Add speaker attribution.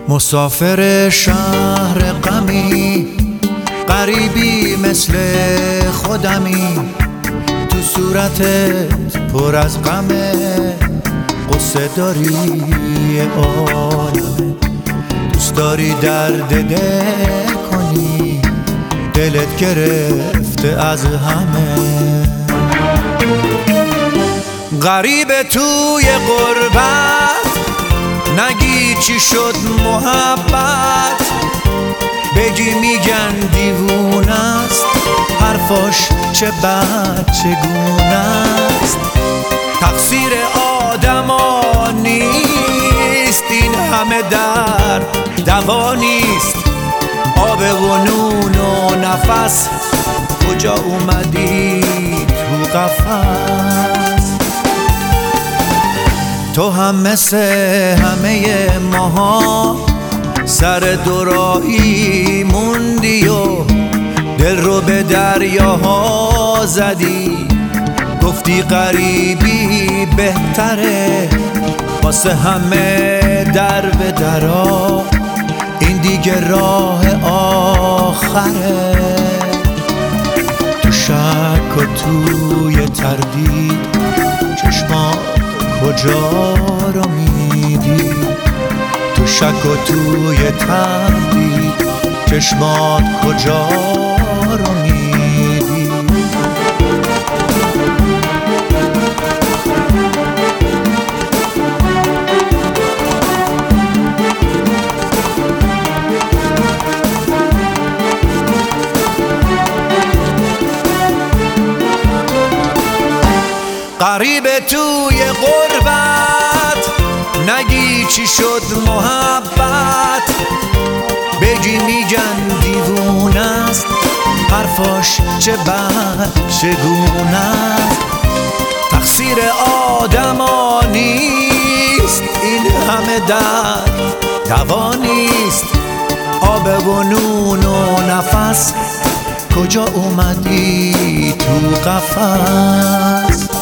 Speaker 1: مسافر شهر غمی، غریبی مثل خودمی، تو صورتت پر از غمه، قصه داری عالمه، دوست داری درد دل کنی، دلت گرفته از همه. غریب توی غربت، نگی چی شد محبت، بگی میگن دیوونه است، حرفاش چه بد چگونه است. تقصیر آدما نیست این همه درد، دوا نیست. آب و نون و نفس، کجا اومدی تو قفس؟ تو هم مثل همه ماها سر دوراهی موندی و دل رو به دریاها زدی، گفتی غریبی بهتره، واسه همه در به درا، این دیگه راه آخره. تو شک و توی تردید، چشمات کجا رو میدی؟ تو شک و توی تردید، چشمات کجا رو میدی؟ غریب توی غربت، نگی چی شد محبت، بگی میگن دیوونه است، حرفاش چه بد چگونه است. تقصیر آدما نیست این همه درد، دوا نیست. آب و نون و نفس، کجا اومدی تو قفس؟